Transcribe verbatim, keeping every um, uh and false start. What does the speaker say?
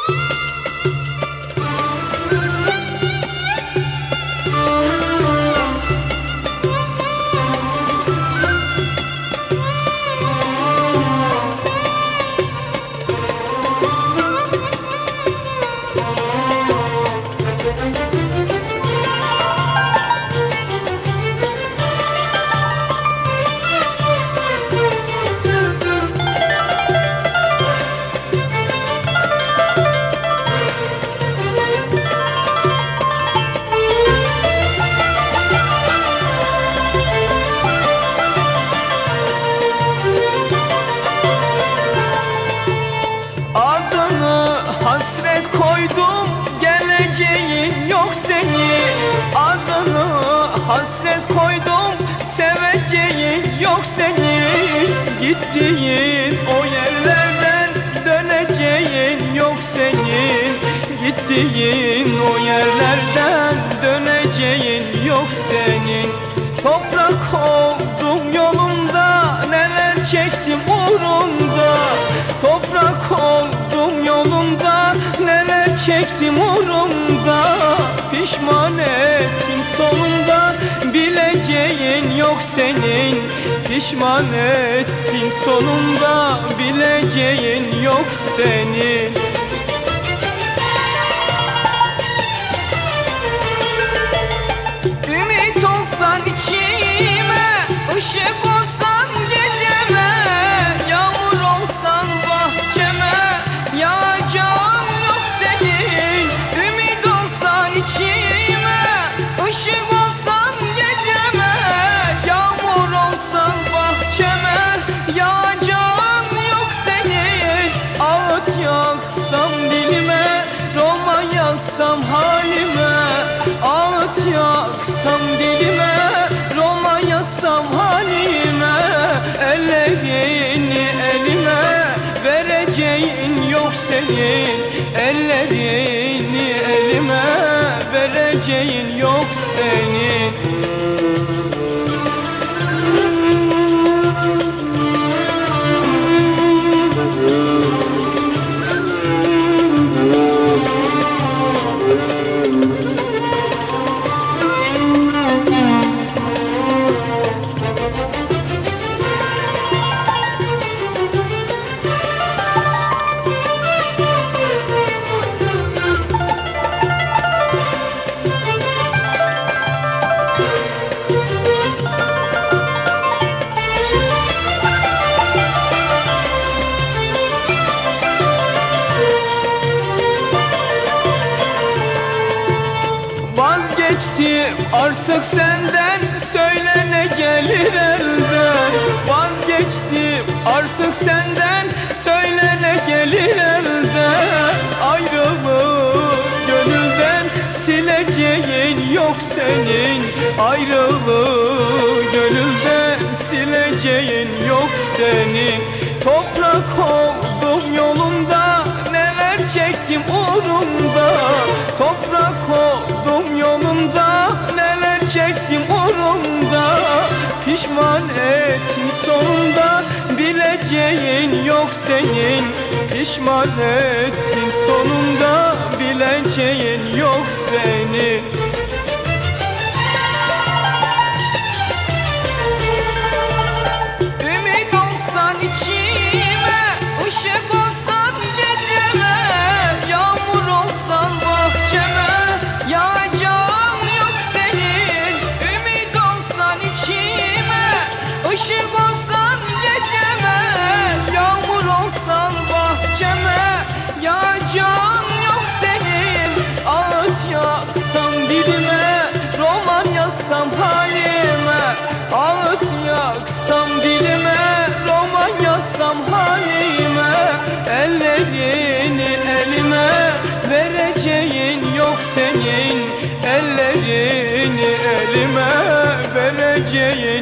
Hasret koydum, geleceğin yok senin. Adını hasret koydum, seveceğin yok senin. Gittiğin o yerlerden döneceğin yok senin. Gittiğin o yerlerden döneceğin yok senin. Toprak oldum yolunda, neler çektim uğrunda. Toprak oldum yolunda, neler çektim uğrunda. Pişman ettin sonunda, bileceğin yok senin. Pişman ettin sonunda, bileceğin yok senin. Ümit olsan içime, ışık olsan geceme, yağmur olsan bahçeme, yağacağım yok senin. Ümit olsan içime, ışık olsan geceme, yağmur olsan bahçeme, yağacağım yok senin. Ağıt yaksam dilime, roman yazsam halime. Ağıt yaksam dilime, roman yazsam halime. Ellerini elime, vereceğin yok senin. Ellerini elime, vereceğin yok senin. Vazgeçtim artık senden, söyle ne gelir elden. Vazgeçtim artık senden, söyle ne gelir elden. Ayrılık gönülden, sileceğin yok senin. Ayrılık gönülden, sileceğin yok senin. Toprak oldum yolunda, neler çektim uğrunda. Toprak oldum yolunda, neler çektim uğrunda. Pişman ettin sonunda, bileceğin yok senin. Pişman ettin sonunda, bileceğin yok senin. Ümit olsan içime, ışık olsan geceme, yağmur olsan bahçeme, yağacağım yok senin. Ümit olsan içime, ışık olsan geceme, yağmur olsan bahçeme, yağacağım yok senin. Ağıt yaksam dilime, roman yazsam halime. Ağıt yaksam dilime, roman yazsam halime. Ellerini elime, vereceğin yok senin. Ellerini elime, vereceğin